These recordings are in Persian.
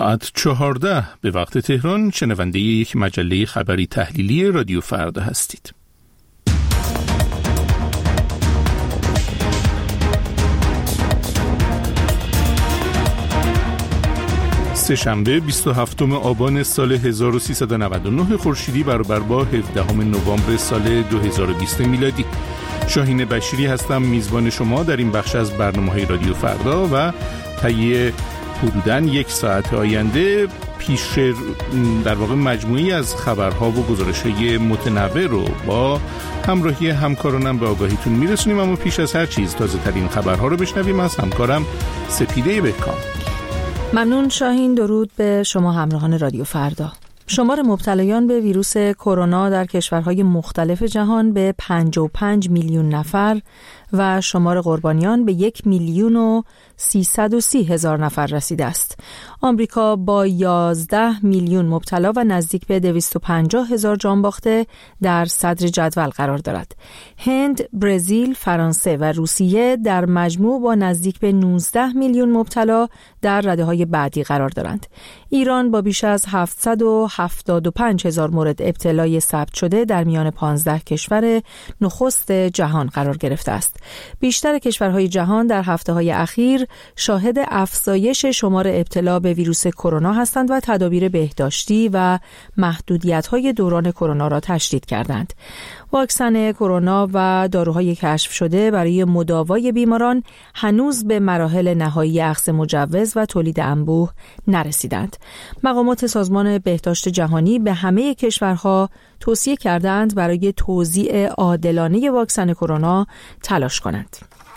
ساعت 14 به وقت تهران شنونده یک مجله خبری تحلیلی رادیو فردا هستید. سه‌شنبه 27 آبان سال 1399 خورشیدی برابر با 17 نوامبر سال 2020 میلادی. شاهین بشیری هستم، میزبان شما در این بخش از برنامه‌های رادیو فردا و طی حدوداً یک ساعت آینده در واقع مجموعی از خبرها و گزارش‌های متنوع رو با همراهی همکارانم به آگاهیتون میرسونیم. اما پیش از هر چیز تازه‌ترین خبرها رو بشنویم از همکارم سپیده بهکام. ممنون شاهین. درود به شما همراهان رادیو فردا. شمار مبتلایان به ویروس کرونا در کشورهای مختلف جهان به 55 میلیون نفر و شمار قربانیان به 1,330,000 نفر رسیده است. آمریکا با 11 میلیون مبتلا و نزدیک به 250,000 جان باخته در صدر جدول قرار دارد. هند، برزیل، فرانسه و روسیه در مجموع با نزدیک به 19 میلیون مبتلا در رده‌های بعدی قرار دارند. ایران با بیش از 775,000 مورد ابتلای ثبت شده در میان 15 کشور نخست جهان قرار گرفته است. بیشتر کشورهای جهان در هفته‌های اخیر شاهد افزایش شمار ابتلا به ویروس کرونا هستند و تدابیر بهداشتی و محدودیت‌های دوران کرونا را تشدید کردند. واکسن کرونا و داروهای کشف شده برای مداوای بیماران هنوز به مراحل نهایی اخذ مجوز و تولید انبوه نرسیدند. مقامات سازمان بهداشت جهانی به همه کشورها توصیه کردند برای توزیع عادلانه واکسن کرونا تلاش کنند.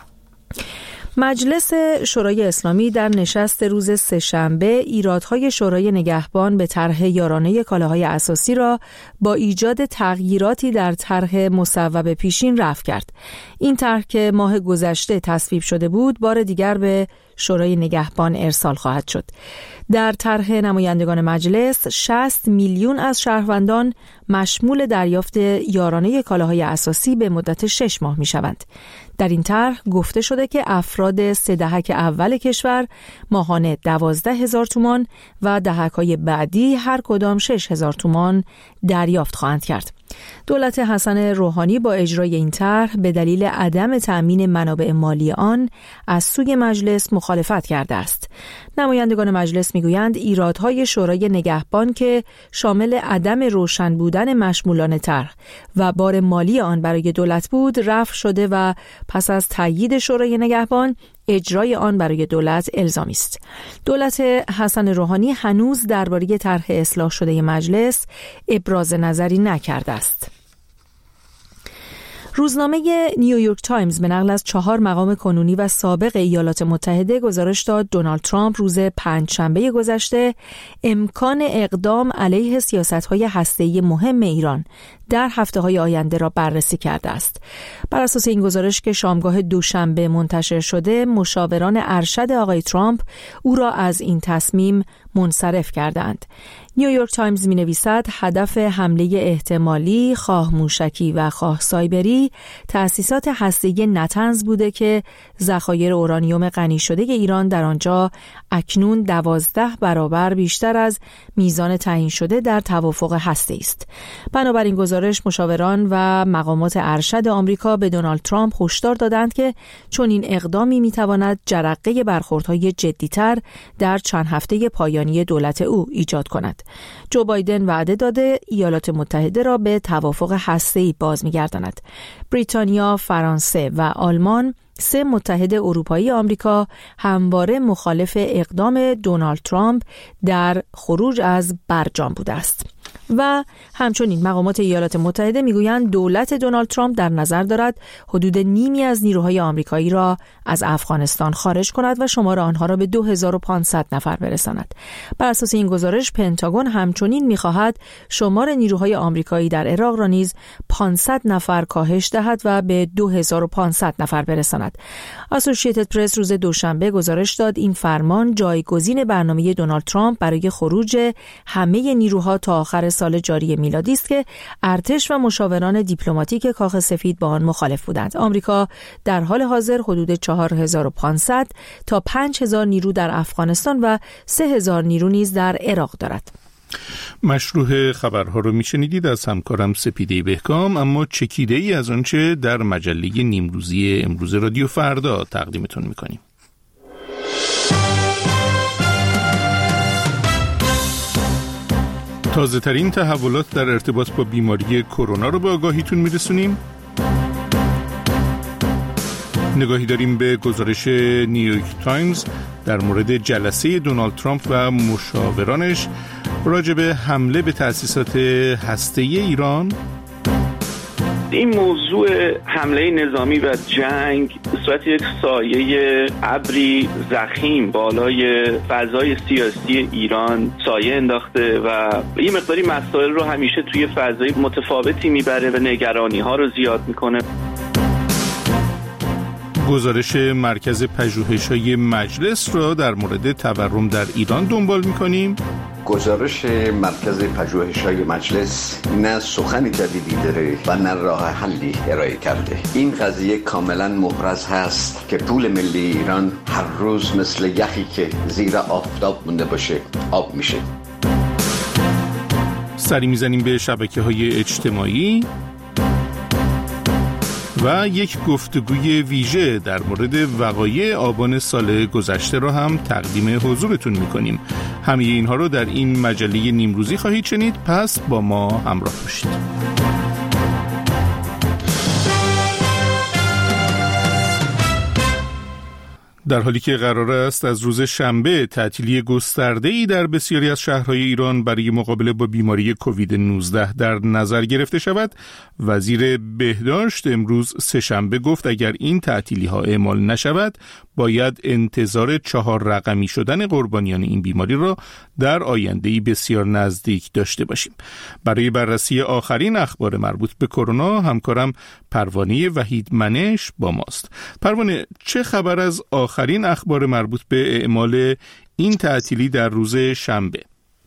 مجلس شورای اسلامی در نشست روز سه‌شنبه ایرادهای شورای نگهبان به طرح یارانه کالاهای اساسی را با ایجاد تغییراتی در طرح مصوب پیشین رفع کرد. این طرح که ماه گذشته تصویب شده بود، بار دیگر به شورای نگهبان ارسال خواهد شد. در طرح نمایندگان مجلس 60 میلیون از شهروندان مشمول دریافت یارانه کالاهای اساسی به مدت 6 ماه می شوند. در این طرح گفته شده که افراد 3 دهک اول کشور ماهانه 12,000 تومان و دهک‌های بعدی هر کدام 6,000 تومان دریافت خواهند کرد. دولت حسن روحانی با اجرای این طرح به دلیل عدم تأمین منابع مالی آن از سوی مجلس مخالفت کرده است. نمایندگان مجلس میگویند ایرادهای شورای نگهبان که شامل عدم روشن بودن مشمولان طرح و بار مالی آن برای دولت بود رفع شده و پس از تأیید شورای نگهبان اجرای آن برای دولت الزامی است. دولت حسن روحانی هنوز درباره طرح اصلاح شده مجلس ابراز نظری نکرده است. روزنامه نیویورک تایمز به نقل از 4 مقام کنونی و سابق ایالات متحده گزارش داد دونالد ترامپ روز پنجشنبه گذشته امکان اقدام علیه سیاست‌های هسته‌ای مهم ایران در هفته‌های آینده را بررسی کرده است. بر اساس این گزارش که شامگاه دوشنبه منتشر شده، مشاوران ارشد آقای ترامپ او را از این تصمیم منصرف کردند. نیویورک تایمز می‌نویسد هدف حمله احتمالی خواه موشکی و خواه سایبری تأسیسات هسته‌ای نتنز بوده که ذخایر اورانیوم غنی شده ایران در آنجا اکنون 12 برابر بیشتر از میزان تعیین شده در توافق هسته‌ای است. بنابراین گزارش مشاوران و مقامات ارشد آمریکا به دونالد ترامپ هشدار دادند که چون این اقدامی می‌تواند جرقه برخوردهای جدی‌تر در چند هفته پایانی دولت او ایجاد کند. جو بایدن وعده داده ایالات متحده را به توافق هسته‌ای باز می‌گرداند. بریتانیا، فرانسه و آلمان، 3 متحد اروپایی آمریکا، همواره مخالف اقدام دونالد ترامپ در خروج از برجام بوده است. و همچنین مقامات ایالات متحده میگویند دولت دونالد ترامپ در نظر دارد حدود نیمی از نیروهای آمریکایی را از افغانستان خارج کند و شمار آنها را به 2500 نفر برساند. بر اساس این گزارش پنتاگون همچنین میخواهد شمار نیروهای آمریکایی در عراق را نیز 500 نفر کاهش دهد و به 2500 نفر برساند. اسوسییتد پرس روز دوشنبه گزارش داد این فرمان جایگزین برنامه دونالد ترامپ برای خروج همه نیروها تا آخر سال جاری میلادی است که ارتش و مشاوران دیپلماتیک کاخ سفید با آن مخالف بودند. آمریکا در حال حاضر حدود 4500 تا 5000 نیرو در افغانستان و 3000 نیرو نیز در عراق دارد. مشروع خبرها رو میشنیدید از همکارم سپیده بهکام، اما چکیده ای از آنچه در مجله نیمروزی امروز رادیو فردا تقدیمتون میکنیم. تازه ترین تحولات در ارتباط با بیماری کرونا رو به آگاهیتون میرسونیم. نگاهی داریم به گزارش نیویورک تایمز در مورد جلسه دونالد ترامپ و مشاورانش راجع به حمله به تأسیسات هسته‌ای ایران. این موضوع حمله نظامی و جنگ به صورت یک سایه ابری ضخیم بالای فضای سیاسی ایران سایه انداخته و این مقداری مسائل رو همیشه توی فضای متفاوتی میبره و نگرانی ها رو زیاد میکنه. گزارش مرکز پژوهش‌های مجلس را در مورد تورم در ایران دنبال می‌کنیم. گزارش مرکز پژوهش‌های مجلس نه سخن جدیدی داره و نه راه حلی ارائه کرده. این قضیه کاملا محرز هست که پول ملی ایران هر روز مثل یخی که زیر آفتاب مونده باشه آب میشه. سری میزنیم به شبکه‌های اجتماعی و یک گفتگوی ویژه در مورد وقایع آبان سال گذشته را هم تقدیم حضورتون میکنیم. همه اینها رو در این مجله نیمروزی خواهید شنید، پس با ما همراه باشید. در حالی که قرار است از روز شنبه تعطیلی گسترده‌ای در بسیاری از شهرهای ایران برای مقابله با بیماری کووید 19 در نظر گرفته شود، وزیر بهداشت امروز سه‌شنبه گفت اگر این تعطیلی‌ها اعمال نشود باید انتظار 4 رقمی شدن قربانیان این بیماری را در آینده‌ای بسیار نزدیک داشته باشیم. برای بررسی آخرین اخبار مربوط به کرونا همکارم پروانه وحیدمنش با ماست. پروانه، چه خبر از آخرین اخبار مربوط به اعمال این تعطیلی در روز شنبه؟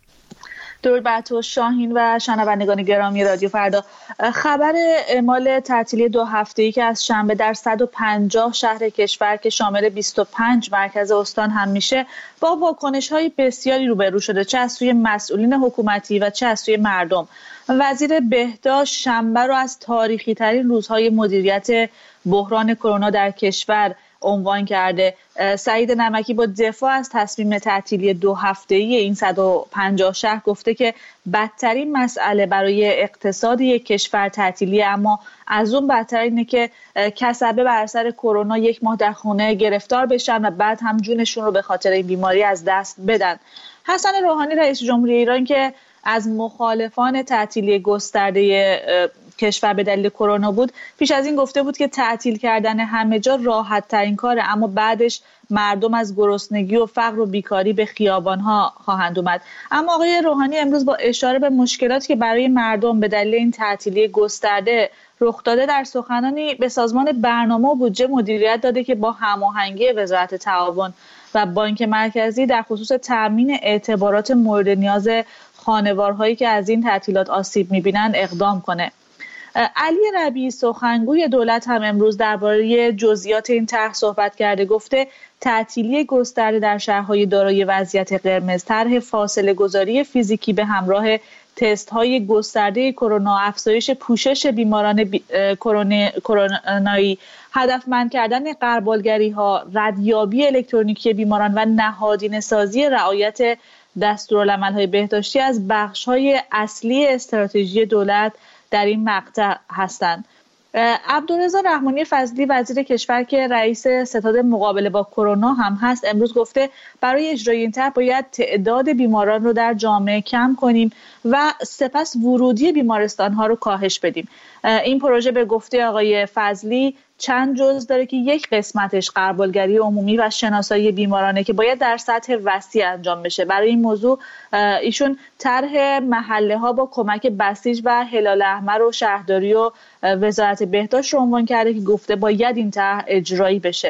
درود بر تو شاهین و شنوندگان گرامی رادیو فردا. خبر اعمال تعطیلی 2 هفته‌ای که از شنبه در 150 شهر کشور که شامل 25 مرکز استان هم میشه با واکنش‌های بسیاری روبرو شده، چه از سوی مسئولین حکومتی و چه از سوی مردم. وزیر بهداشت شنبه رو از تاریخی ترین روزهای مدیریت بحران کرونا در کشور عنوان کرده. سعید نمکی با دفاع از تصمیم تعطیلی 2 هفته‌ای این 150 شهر گفته که بدترین مسئله برای اقتصاد یک کشور تعطیلی، اما از اون بدتر اینه که کسبه بر اثر کرونا 1 ماه در خونه گرفتار بشن و بعد هم جونشون رو به خاطر این بیماری از دست بدن. حسن روحانی رئیس جمهوری ایران که از مخالفان تعطیلی گسترده کشور به دلیل کرونا بود، پیش از این گفته بود که تعطیل کردن همه جا راحت ترین کاره، اما بعدش مردم از گرسنگی و فقر و بیکاری به خیابان‌ها خواهند اومد. اما آقای روحانی امروز با اشاره به مشکلاتی که برای مردم به دلیل این تعطیلی گسترده رخ داده در سخنانی به سازمان برنامه و بودجه مدیریت داده که با هماهنگی وزارت تعاون و بانک مرکزی در خصوص تامین اعتبارات مورد نیاز خانوارهایی که از این تعطیلات آسیب می‌بینن اقدام کنه. علی ربیعی سخنگوی دولت هم امروز درباره جزئیات این طرح صحبت کرده. گفته تعطیلی گسترده در شهرهای دارای وضعیت قرمز، طرح فاصله گذاری فیزیکی به همراه تست های گسترده کرونا، افزایش پوشش بیماران کرونایی، هدفمند کردن غربالگری ها، ردیابی الکترونیکی بیماران و نهادینه سازی رعایت دستورالعمل‌های بهداشتی از بخش‌های اصلی استراتژی دولت در این مقطع هستند. عبدالرضا رحمانی فضلی وزیر کشور که رئیس ستاد مقابله با کرونا هم هست امروز گفته برای اجرای این طرح باید تعداد بیماران رو در جامعه کم کنیم و سپس ورودی بیمارستان ها رو کاهش بدیم. این پروژه به گفته آقای فضلی چند جزء داره که یک قسمتش غربالگری عمومی و شناسایی بیمارانه که باید در سطح وسیع انجام بشه. برای این موضوع ایشون طرح محله ها با کمک بسیج و هلال احمر و شهرداری و وزارت بهداشت رو عنوان کرده که گفته باید این طرح اجرایی بشه.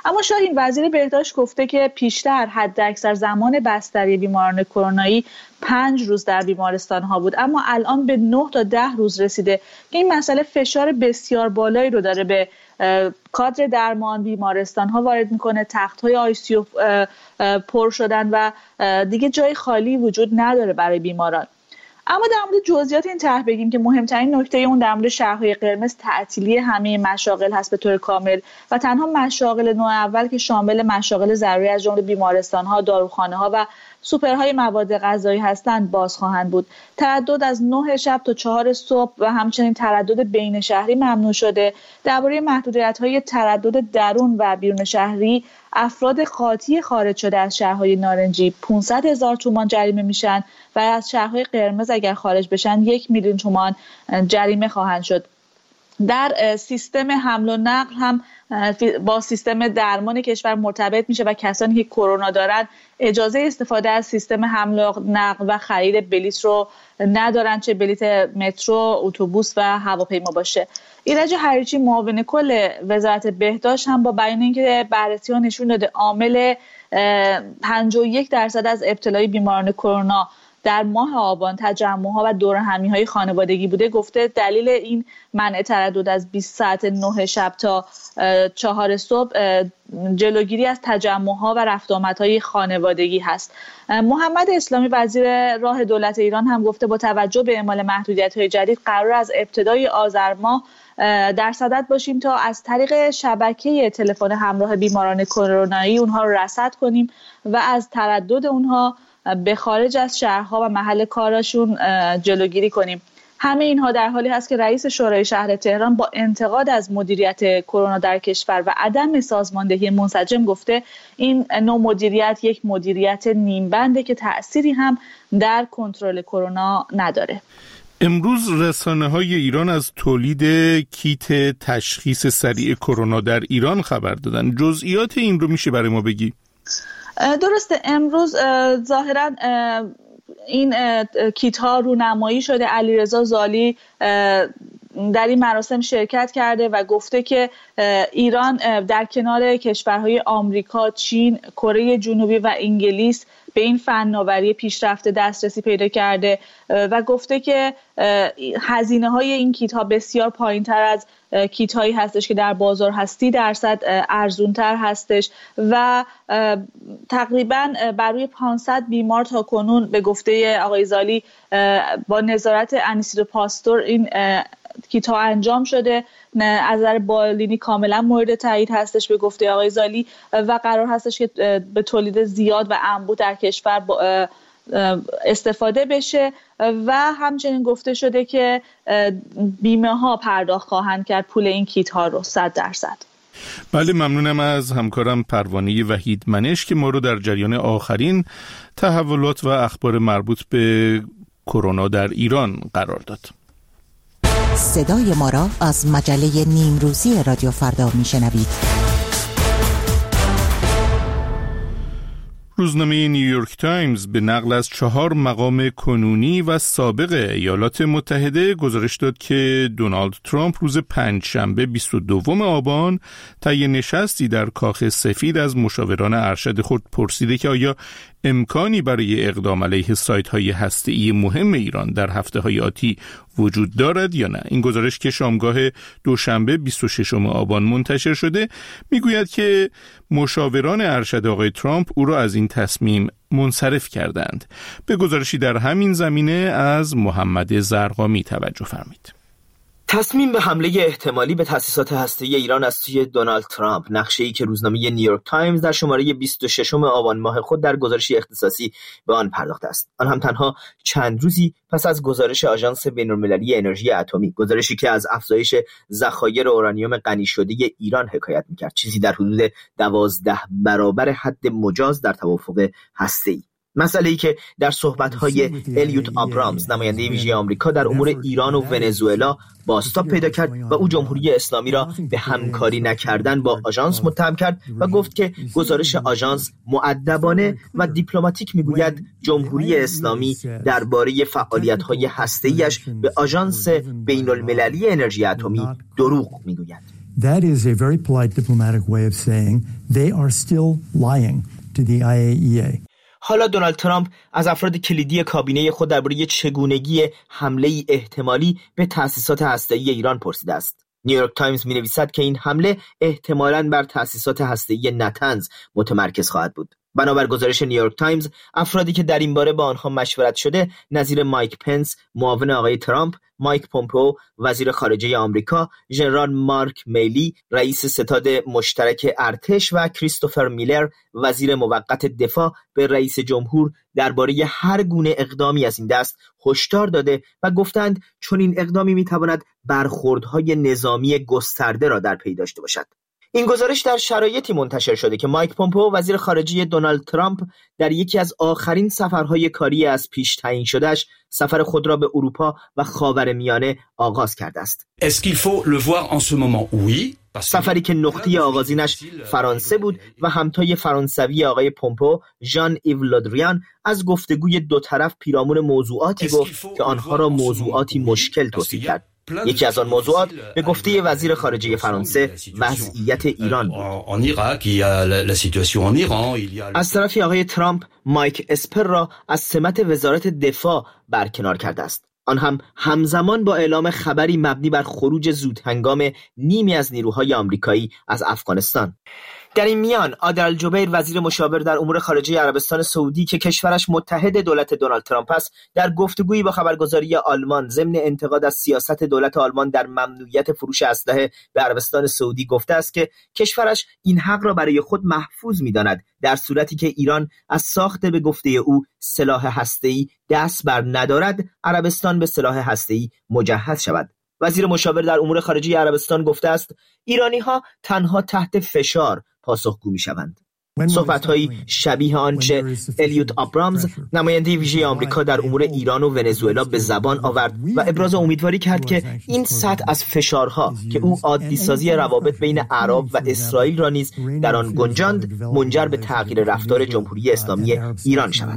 اما شاهین، وزیر بهداشت گفته که پیشتر حداکثر زمان بستری بیماران کرونایی 5 روز در بیمارستان ها بود، اما الان به 9 تا 10 روز رسیده که این مسئله فشار بسیار بالایی رو داره به کادر درمان بیمارستان ها وارد میکنه. تخت های آی‌سی‌یو پر شدن و دیگه جای خالی وجود نداره برای بیماران. اما در مورد جزئیات این طرح بگیم که مهمترین نکته اون در مورد شهرهای قرمز تعطیلی همه مشاغل هست به طور کامل و تنها مشاغل نوع اول که شامل مشاغل ضروری از جمله بیمارستان‌ها، داروخانه‌ها و سوپرهای مواد غذایی هستند باز خواهند بود. تردد از 9 شب تا 4 صبح و همچنین تردد بین شهری ممنوع شده. درباره محدودیت‌های تردد درون و بیرون شهری، افراد قاطی خارج شده از شهرهای نارنجی 500,000 تومان جریمه میشن و از شهرهای قرمز اگر خارج بشن 1,000,000 تومان جریمه خواهند شد. در سیستم حمل و نقل هم با سیستم درمان کشور مرتبط میشه و کسانی که کرونا دارن اجازه استفاده از سیستم حمل و نقل و خرید بلیط رو ندارن، چه بلیط مترو، اتوبوس و هواپیما باشه. ایرج حریچی معاون کل وزارت بهداشت هم با بیان اینکه بررسی‌ها نشون داده عامل 51% از ابتلای بیماران کرونا در ماه آبان تجمع‌ها و دورهمی‌های خانوادگی بوده، گفته دلیل این منع تردد از 20 ساعت 9 شب تا 4 صبح جلوگیری از تجمع‌ها و رفت آمدهای خانوادگی هست. محمد اسلامی وزیر راه دولت ایران هم گفته با توجه به اعمال محدودیت‌های جدید قرار از ابتدای آذر ماه در صدد باشیم تا از طریق شبکه تلفن همراه بیماران کرونایی اونها رو رصد کنیم و از تردد اونها به خارج از شهرها و محل کارشون جلوگیری کنیم. همه اینها در حالی هست که رئیس شورای شهر تهران با انتقاد از مدیریت کرونا در کشور و عدم سازماندهی منسجم گفته این نوع مدیریت یک مدیریت نیمبنده که تأثیری هم در کنترل کرونا نداره. امروز رسانه‌های ایران از تولید کیت تشخیص سریع کرونا در ایران خبر دادن. جزئیات این رو میشه برای ما بگی؟ درسته، امروز ظاهراً این کیت ها رونمایی شده. علیرضا زالی در این مراسم شرکت کرده و گفته که ایران در کنار کشورهای آمریکا، چین، کره جنوبی و انگلیس به این فناوری پیشرفته دسترسی پیدا کرده و گفته که هزینه های این کیت ها بسیار پایین تر از کیت هایی هستش که در بازار هست، 30% ارزون تر هستش و تقریبا بر روی 500 بیمار تا کنون به گفته آقای زالی با نظارت انیسیدو پاستور این کیت ها انجام شده. از نظر بالینی کاملا مورد تایید هستش به گفته آقای زالی و قرار هستش که به تولید زیاد و انبوه در کشور استفاده بشه و همچنین گفته شده که بیمه ها پرداخت خواهند کرد پول این کیت ها رو 100%. بله، ممنونم از همکارم پروانه وحید منش که ما رو در جریان آخرین تحولات و اخبار مربوط به کرونا در ایران قرار داد. صدای ما را از مجله نیمروزی رادیو فردا میشنوید. روزنامه نیویورک تایمز به نقل از 4 مقام کنونی و سابق ایالات متحده گزارش داد که دونالد ترامپ روز پنجشنبه 22 آبان طی نشستی در کاخ سفید از مشاوران ارشد خود پرسیده که آیا امکانی برای اقدام علیه سایت‌های هسته‌ای مهم ایران در هفته‌های آتی وجود دارد یا نه. این گزارش که شامگاه دوشنبه 26 آبان منتشر شده میگوید که مشاوران ارشد آقای ترامپ او را از این تصمیم منصرف کردند. به گزارشی در همین زمینه از محمد زرقامی توجه فرمایید. تصمیم به حمله احتمالی به تأسیسات هسته‌ای ایران از سوی دونالد ترامپ، نقشه‌ای که روزنامه نیویورک تایمز در شماره 26 آبان ماه خود در گزارشی اختصاصی به آن پرداخته است. آن هم تنها چند روزی پس از گزارش آژانس بین‌المللی انرژی اتمی، گزارشی که از افزایش ذخایر اورانیوم غنی شده ایران حکایت می‌کرد، چیزی در حدود 12 برابر حد مجاز در توافق هسته‌ای. مسئله‌ای که در صحبت‌های الیوت آبرامز، نماینده ویژه آمریکا در امور ایران و ونزوئلا، بازتاب پیدا کرد و او جمهوری اسلامی را به همکاری نکردن با آژانس متهم کرد و گفت که گزارش آژانس مؤدبانه و دیپلماتیک میگوید جمهوری اسلامی درباره فعالیت‌های هسته‌ایش به آژانس بین‌المللی انرژی اتمی دروغ میگوید. That is a very polite diplomatic way of saying they are still lying to the IAEA. حالا دونالد ترامپ از افراد کلیدی کابینه خود درباره چگونگی حمله احتمالی به تأسیسات هسته‌ای ایران پرسیده است. نیویورک تایمز می‌نویسد که این حمله احتمالاً بر تأسیسات هسته‌ای نتنز متمرکز خواهد بود. بنابر گزارش نیویورک تایمز، افرادی که در این باره با آنها مشورت شده نظیر مایک پنس، معاون آقای ترامپ، مایک پومپئو، وزیر خارجه آمریکا، ژنرال مارک میلی، رئیس ستاد مشترک ارتش و کریستوفر میلر، وزیر موقت دفاع، به رئیس جمهور درباره هر گونه اقدامی از این دست هشدار داده و گفتند چون این اقدامی میتواند برخوردهای نظامی گسترده را در پی داشته باشد. این گزارش در شرایطی منتشر شده که مایک پومپئو، وزیر خارجه دونالد ترامپ، در یکی از آخرین سفرهای کاری از پیش تعیین شدهش سفر خود را به اروپا و خاورمیانه آغاز کرده است. سفری که نقطه آغازینش فرانسه بود و همتای فرانسوی آقای پومپئو، ژان ایو لودریان، از گفتگوی دو طرف پیرامون موضوعاتی گفت که آنها را موضوعاتی مشکل توصیف کرد. یکی از آن موضوعات به گفته وزیر خارجه فرانسه وضعیت ایران بود. از طرفی آقای ترامپ مایک اسپر را از سمت وزارت دفاع برکنار کرده است. آن هم همزمان با اعلام خبری مبنی بر خروج زودهنگام نیمی از نیروهای آمریکایی از افغانستان. در این میان عادل الجبیر، وزیر مشاور در امور خارجه عربستان سعودی که کشورش متحد دولت دونالد ترامپ است، در گفتگویی با خبرگزاری آلمان ضمن انتقاد از سیاست دولت آلمان در ممنوعیت فروش اسلحه به عربستان سعودی گفته است که کشورش این حق را برای خود محفوظ می‌داند در صورتی که ایران از ساخت به گفته او سلاح هسته‌ای دست بر ندارد، عربستان به سلاح هسته‌ای مجهز شود. وزیر مشاور در امور خارجه عربستان گفته است ایرانی‌ها تنها تحت فشار پاسخگو می‌شوند. صحبت‌هایی شبیه آنچه الیوت آبرامز، نماینده ویژه آمریکا در امور ایران و ونزوئلا، به زبان آورد و ابراز امیدواری کرد که این سطح از فشارها که او عادی‌سازی روابط بین عرب و اسرائیل را نیز در آن گنجاند، منجر به تغییر رفتار جمهوری اسلامی ایران شود.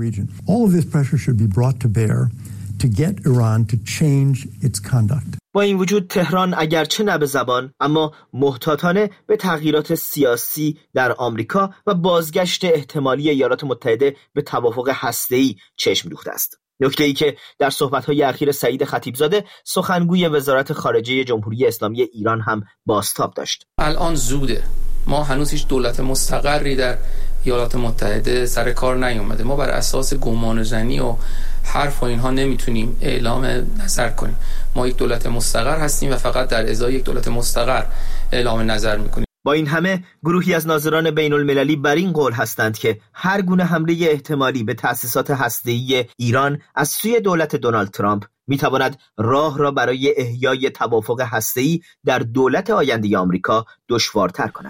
با این وجود تهران اگرچه نه به زبان اما محتاطانه به تغییرات سیاسی در آمریکا و بازگشت احتمالی ایالات متحده به توافق هسته‌ای چشم دوخته است. نکته‌ای که در صحبت‌های اخیر سعید خطیبزاده، سخنگوی وزارت خارجه جمهوری اسلامی ایران، هم بازتاب داشت. الان زوده. ما هنوز هیچ دولت مستقری در ایالات متحده سر کار نیومده. ما بر اساس گمان زنی و حرف و اینها نمیتونیم اعلام نظر کنیم. ما یک دولت مستقر هستیم و فقط در ازای یک دولت مستقر اعلام نظر میکنیم. با این همه گروهی از ناظران بین المللی بر این قول هستند که هر گونه حمله احتمالی به تأسیسات هسته‌ای ایران از سوی دولت دونالد ترامپ میتواند راه را برای احیای توافق هسته‌ای در دولت آینده آمریکا دشوارتر کند.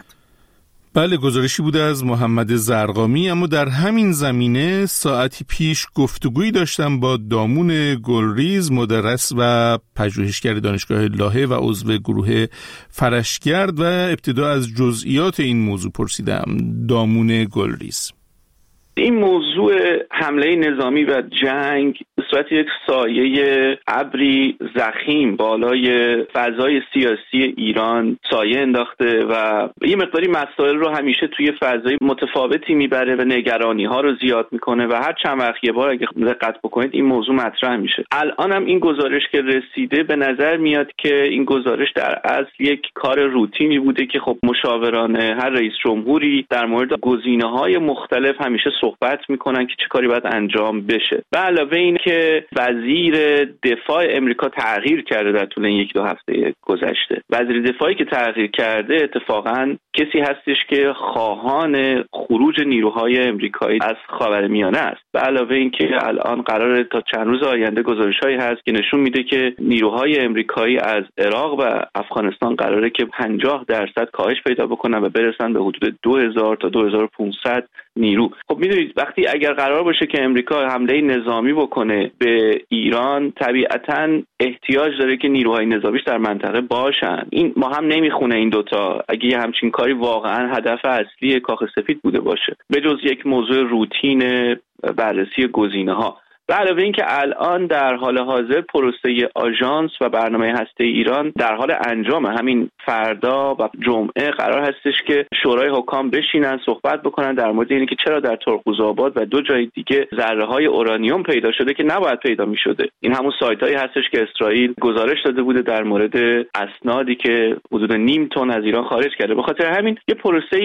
بله، گزارشی بوده از محمد زرقامی. اما در همین زمینه ساعتی پیش گفتگویی داشتم با دامون گلریز، مدرس و پژوهشگر دانشگاه لاهه و عضو گروه فرشگرد، و ابتدا از جزئیات این موضوع پرسیدم. دامون گلریز: این موضوع حمله نظامی و جنگ به صورت یک سایه ابری ضخیم بالای فضای سیاسی ایران سایه انداخته و یه مقداری مسائل رو همیشه توی فضای متفاوتی میبره و نگرانی ها رو زیاد میکنه و هر چند وقت یه بار اگه دقت بکنید این موضوع مطرح میشه. الان هم این گزارش که رسیده به نظر میاد که این گزارش در اصل یک کار روتینی بوده که خب مشاوران هر رئیس جمهوری در مورد گزینه‌های مختلف همیشه صحبت میکنن که چه کاری باید انجام بشه. به علاوه این که وزیر دفاع امریکا تغییر کرده در طول این 1-2 هفته گذشته. وزیر دفاعی که تغییر کرده اتفاقاً کسی هستش که خواهان خروج نیروهای امریکایی از خاورمیانه است. به علاوه این که الان قراره تا چند روز آینده گزارش‌هایی هست که نشون میده که نیروهای امریکایی از عراق و افغانستان قراره که 50% کاهش پیدا بکنن و برسن به حدود 2000 تا 2500 نیرو. خب میدونید وقتی اگر قرار باشه که امریکا حمله نظامی بکنه به ایران، طبیعتاً احتیاج داره که نیروهای نظامیش در منطقه باشن. این ما هم نمیخونه این دوتا اگه یه همچین کاری واقعا هدف اصلی کاخ سفید بوده باشه، به جز یک موضوع روتین بررسی گزینه‌ها. و علاوه این که الان در حال حاضر پروسه آژانس و برنامه هسته‌ای ایران در حال انجامه. همین فردا و جمعه قرار هستش که شورای حکام بشینن صحبت بکنن در مورد اینکه چرا در ترقوزآباد و 2 جای دیگه ذره‌های اورانیوم پیدا شده که نباید پیدا می‌شده. این همون سایت‌هایی هستش که اسرائیل گزارش داده بوده در مورد اسنادی که حدود نیم تن از ایران خارج کرده. به خاطر همین یه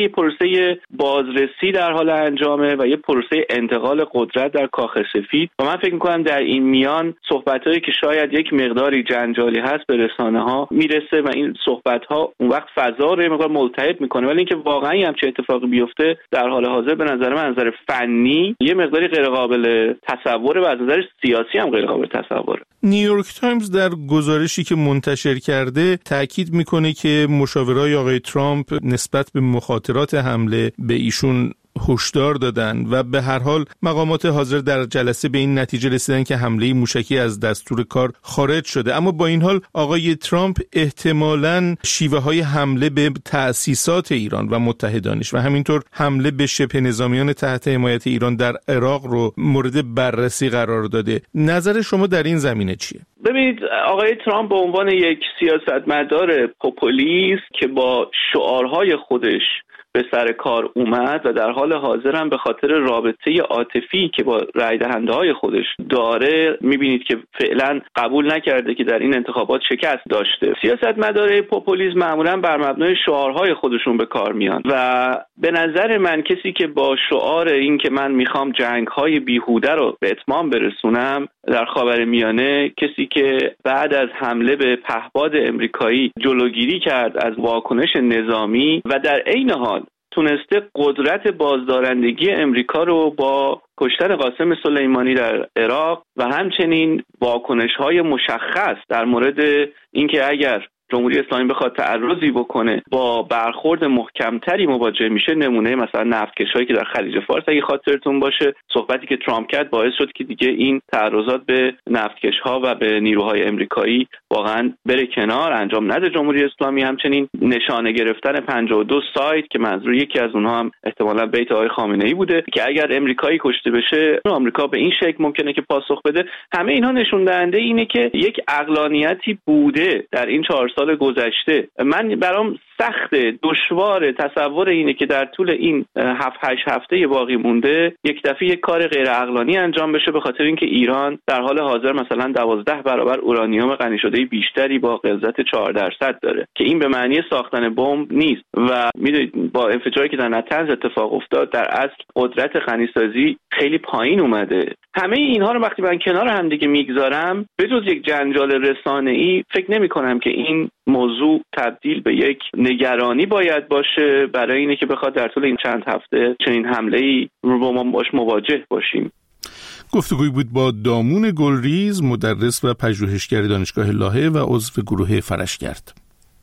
پروسه بازرسی در حال انجامه و یه پروسه انتقال قدرت در کاخ سفید و من فکر می‌کنم در این میان صحبت‌هایی که شاید یک مقداری جنجالی هست به رسانه‌ها میرسه و این صحبت‌ها اون وقت فضا رو یه مقدار ملتهب می‌کنه، ولی اینکه واقعاً همچین اتفاقی بیفته در حال حاضر به نظر من از نظر فنی یه مقداری غیر قابل تصوره و از نظر سیاسی هم غیر قابل تصوره. نیویورک تایمز در گزارشی که منتشر کرده تاکید میکنه که مشاورای آقای ترامپ نسبت به مخاطرات حمله به ایشون هشدار دادن و به هر حال مقامات حاضر در جلسه به این نتیجه رسیدن که حمله موشکی از دستور کار خارج شده. اما با این حال آقای ترامپ احتمالاً شیوه‌های حمله به تأسیسات ایران و متحدانش و همینطور حمله به شبه نظامیان تحت حمایت ایران در عراق رو مورد بررسی قرار داده. نظر شما در این زمینه چیه؟ ببینید، آقای ترامپ به عنوان یک سیاستمدار پوپولیست که با شعارهای خودش به سر کار اومد و در حال حاضر هم به خاطر رابطه عاطفی که با رای دهنده های خودش داره میبینید که فعلا قبول نکرده که در این انتخابات شکست داشته. سیاستمدارای پوپولیسم معمولا بر مبنای شعارهای خودشون به کار میان و به نظر من کسی که با شعار این که من میخوام جنگ‌های بیهوده رو به اتمام برسونم در خاورمیانه، کسی که بعد از حمله به پهپاد امریکایی جلوگیری کرد از واکنش نظامی و در عین حال تونسته قدرت بازدارندگی امریکا رو با کشتن قاسم سلیمانی در عراق و همچنین واکنش‌های مشخص در مورد اینکه اگر جمهوری اسلامی بخواد تعرضی بکنه با برخورد محکمتری مواجه میشه، نمونه مثلا نفتکشایی که در خلیج فارس اگه خاطرتون باشه صحبتی که ترامپ کرد باعث شد که دیگه این تعرضات به نفتکش‌ها و به نیروهای امریکایی واقعا بره کنار، انجام نده جمهوری اسلامی. همچنین نشانه گرفتن 52 سایت که منظور یکی از اونها هم احتمالاً بیت آقای خامنه‌ای بوده که اگر امریکایی کشته بشه آمریکا به این شکل ممکنه که پاسخ بده. همه اینها نشون دهنده اینه که یک عقلانیتی بوده در این 4 سال گذشته. من برام سخت دشوار تصور اینه که در طول این 7-8 هفته باقی مونده یک دفعه یک کار غیر عقلانی انجام بشه، به خاطر اینکه ایران در حال حاضر مثلا 12 برابر اورانیوم غنی شده بیشتری با غلظت 4% داره که این به معنی ساختن بمب نیست و میدونید با انفجاری که در نتنز اتفاق افتاد در اصل قدرت غنیسازی خیلی پایین اومده. همه اینها رو وقتی من کنار هم دیگه میگذارم، به جز یک جنجال رسانه‌ای فکر نمی‌کنم که این موضوع تبدیل به یک نگرانی باید باشه برای اینه که بخواد در طول این چند هفته چنین حمله‌ای رو با ما باش مواجه باشیم. گفتگوی بود با دامون گلریز، مدرس و پژوهشگر دانشگاه لاهه و عضو گروه فرشگرد.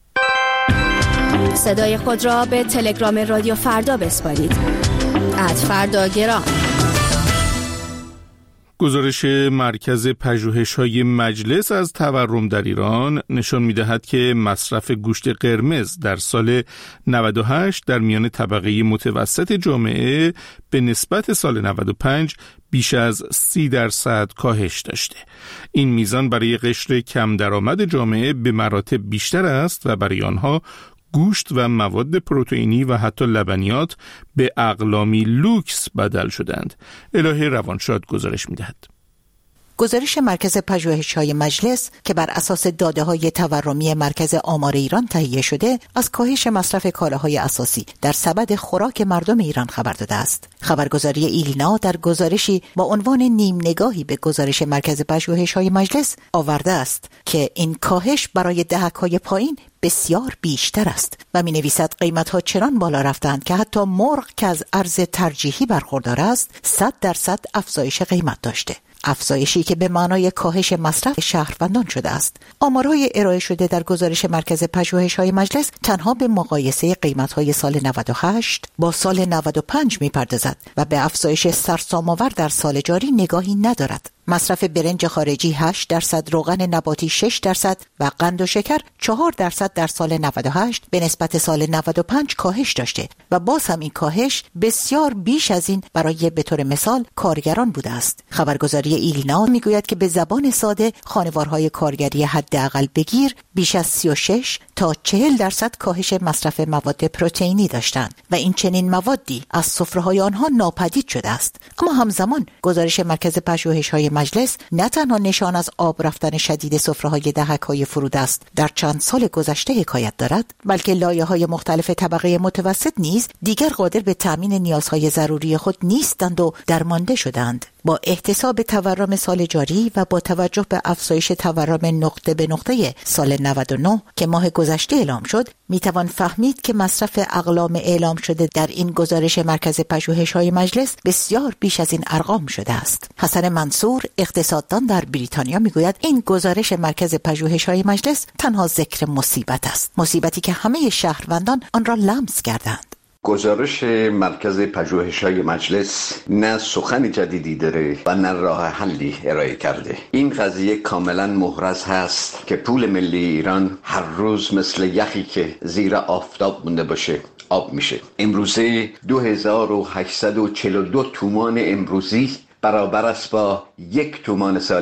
صدای خود را به تلگرام رادیو فردا بسپارید. @فرداگرام. گزارش مرکز پژوهش‌های مجلس از تورم در ایران نشان می‌دهد که مصرف گوشت قرمز در سال 98 در میان طبقه متوسط جامعه به نسبت سال 95 بیش از 30% کاهش داشته. این میزان برای قشر کم درآمد جامعه به مراتب بیشتر است و برای آنها گوشت و مواد پروتئینی و حتی لبنیات به اقلامی لوکس بدل شدند. الهه روانشاد گزارش می‌دهد. گزارش مرکز پژوهش‌های مجلس که بر اساس داده‌های تورمی مرکز آمار ایران تهیه شده، از کاهش مصرف کالاهای اساسی در سبد خوراک مردم ایران خبر داده است. خبرگزاری ایلنا در گزارشی با عنوان نیم نگاهی به گزارش مرکز پژوهش‌های مجلس آورده است که این کاهش برای دهک‌های پایین بسیار بیشتر است و می‌نویسد قیمت‌ها چنان بالا رفتند که حتی مرغ که از ارز ترجیحی برخوردار است 100% افزایش قیمت داشته. افزایشی که به معنای کاهش مصرف شهروندان شده است. آمارهای ارائه شده در گزارش مرکز پژوهش‌های مجلس تنها به مقایسه قیمت‌های سال 98 با سال 95 می‌پردازد و به افزایش سرسام‌آور در سال جاری نگاهی ندارد. مصرف برنج خارجی 8%، روغن نباتی 6% و قند و شکر 4% در سال 98 به نسبت سال 95 کاهش داشته و باز هم این کاهش بسیار بیش از این برای به طور مثال کارگران بوده است. خبرگزاری ایلینا میگوید که به زبان ساده خانوارهای کارگری حداقل بگیر بیش از 36 تا 40% کاهش مصرف مواد پروتئینی داشتند و این چنین موادی از سفره‌های آنها ناپدید شده است. اما همزمان گزارش مرکز پژوهش‌های مجلس نه تنها نشان از آب رفتن شدید سفره‌های دهک‌های فرود است در چند سال گذشته حکایت دارد، بلکه لایه‌های مختلف طبقه متوسط نیز دیگر قادر به تامین نیازهای ضروری خود نیستند و درمانده شدند. با احتساب تورم سال جاری و با توجه به افزایش تورم نقطه به نقطه سال 99 که ماه گذشته اعلام شد، میتوان فهمید که مصرف اقلام اعلام شده در این گزارش مرکز پژوهش‌های مجلس بسیار بیش از این ارقام شده است. حسن منصور، اقتصاددان در بریتانیا، میگوید این گزارش مرکز پژوهش‌های مجلس تنها ذکر مصیبت است، مصیبتی که همه شهروندان آن را لمس کردند. گزارش مرکز پژوهش‌های مجلس نه سخن جدیدی داره و نه راه حلی ارائه کرده. این قضیه کاملا محرز هست که پول ملی ایران هر روز مثل یخی که زیر آفتاب مونده باشه آب میشه. امروزه 2842 تومان امروزی برابر است با 1 تومان سال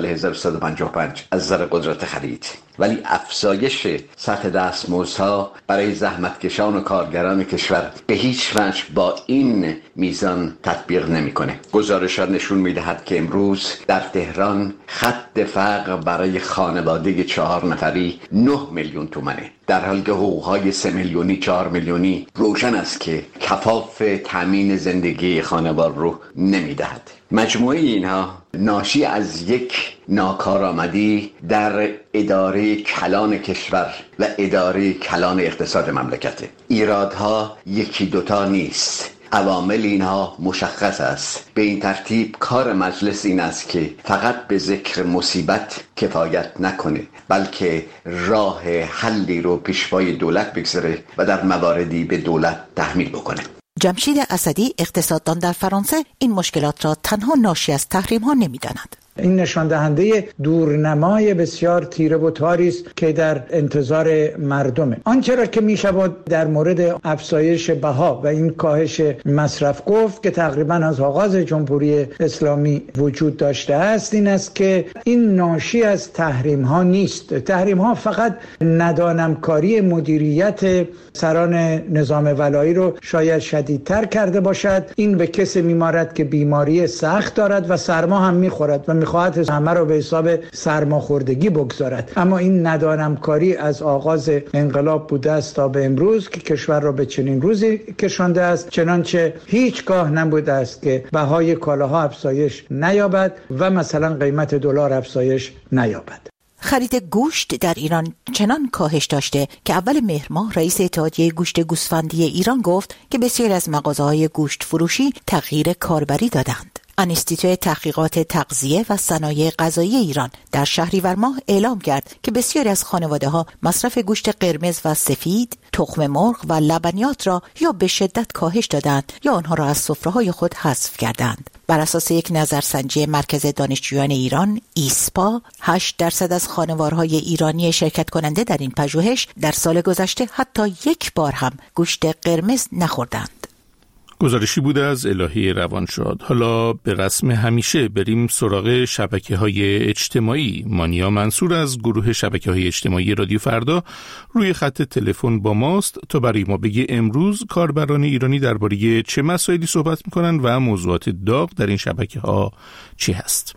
1155 از نظر قدرت خرید، ولی افزایش سطح دستمزدها برای زحمتکشان و کارگران کشور به هیچ وجه با این میزان تطبیق نمیکنه. گزارش‌ها نشون میدهد که امروز در تهران خط فقر برای خانواده 4 نفری 9 میلیون تومانه، در حالی که حقوق‌های 3 میلیونی 4 میلیونی روشن است که کفاف تامین زندگی خانوار رو نمیدهد. مجموعه اینها ناشی از یک ناکارآمدی در اداره کلان کشور و اداره کلان اقتصاد مملکته. ایرادها یکی دوتا نیست، عوامل اینها مشخص است. به این ترتیب کار مجلس این است که فقط به ذکر مصیبت کفایت نکنه، بلکه راه حلی رو پیشوای دولت بگذاره و در مواردی به دولت تحمیل بکنه. جمشید اسدی، اقتصاددان در فرانسه، این مشکلات را تنها ناشی از تحریم‌ها نمی‌داند. این نشان دهنده دورنمای بسیار تیره و تاری است که در انتظار مردمه. آنچه را که میشود در مورد افزایش بها و این کاهش مصرف گفت که تقریبا از آغاز جمهوری اسلامی وجود داشته است، این است که این ناشی از تحریم ها نیست. تحریم ها فقط ندانمکاری مدیریت سران نظام ولایی رو شاید شدیدتر کرده باشد. این به کسی میمارد که بیماری سخت دارد و سرما هم میخورد و میخواهد همه رو به حساب سرماخوردگی بگذارد. اما این ندانمکاری از آغاز انقلاب بوده است تا به امروز که کشور را به چنین روزی کشانده است، چنانچه هیچگاه نبوده است که بهای کالاها افزایش نیابد و مثلا قیمت دلار افزایش نیابد. خرید گوشت در ایران چنان کاهش داشته که اول مهر ماه رئیس اتحادیه گوشت گوسفندی ایران گفت که بسیاری از مغازه‌های گوشت فروشی تغییر کاربری دادند. انستیتوی تحقیقات تغذیه و صنایع غذایی ایران در شهریور ماه اعلام کرد که بسیاری از خانواده‌ها مصرف گوشت قرمز و سفید، تخم مرغ و لبنیات را یا به شدت کاهش دادند یا آنها را از سفره‌های خود حذف کردند. بر اساس یک نظرسنجی مرکز دانشجویان ایران ایسپا، 8% از خانوارهای ایرانی شرکت کننده در این پژوهش در سال گذشته حتی یک بار هم گوشت قرمز نخوردند. گزارشی بوده از الهی روانشاد. حالا به رسم همیشه بریم سراغ شبکه‌های اجتماعی. مانیا منصور از گروه شبکه‌های اجتماعی رادیو فردا روی خط تلفن با ماست تا برای ما بگه امروز کاربران ایرانی درباره چه مسائلی صحبت می‌کنند و موضوعات داغ در این شبکه‌ها چی هست.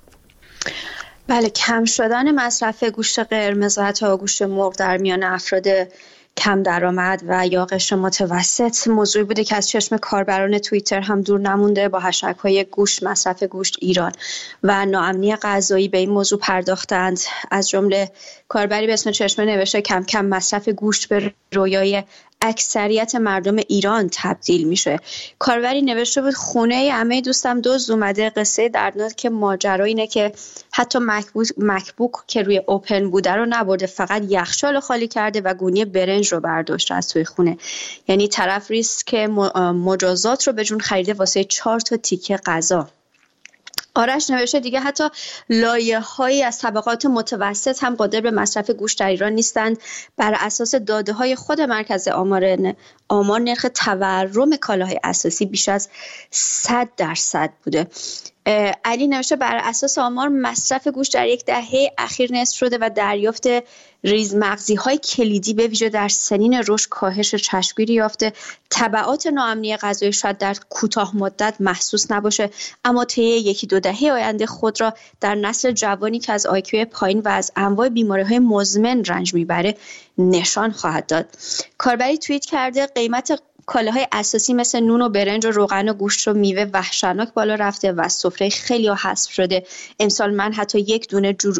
بله، کم شدن مصرف گوشت قرمز و حتی گوشت مرغ در میان افراد کم درآمد و یا قشر متوسط موضوعی بوده که از چشم کاربران توییتر هم دور نمونده. با هشتگ‌های گوشت، مصرف گوشت ایران و ناامنی غذایی به این موضوع پرداختند. از جمله کاربری به اسم چشمه نوشته کم کم مصرف گوشت به رویای اکثریت مردم ایران تبدیل میشه. کاربری نوشته بود خونه عمه دوستم دزد اومده. قصه دردناک که ماجرا اینه که حتی مکبوک که روی اوپن بوده رو نبرده، فقط یخچال خالی کرده و گونی برنج رو برداشته از توی خونه. یعنی طرف ریسک مجازات رو به جون خریده واسه 4 تا تیکه غذا. آرش نوشته دیگه حتی لایه‌هایی از طبقات متوسط هم قادر به مصرف گوشت در ایران نیستند. بر اساس داده‌های خود مرکز آمار نرخ تورم کالاهای اساسی بیش از 100% بوده. علی نوشته بر اساس آمار مصرف گوشت در یک دهه اخیر نصف شده و دریافت ریزمغزی‌های کلیدی به ویژه در سنین رشد کاهش چشمگیری یافته. تبعات ناامنی غذایی شاید در کوتاه مدت محسوس نباشه، اما طی یکی دو دهه آینده خود را در نسل جوانی که از IQ پایین و از انواع بیماری‌های مزمن رنج میبره نشان خواهد داد. کاربری توییت کرده قیمت کالاهای اساسی مثل نون و برنج و روغن و گوشت و میوه وحشتناک بالا رفته و سفره خیلی ها حذف شده. امسال من حتی یک دونه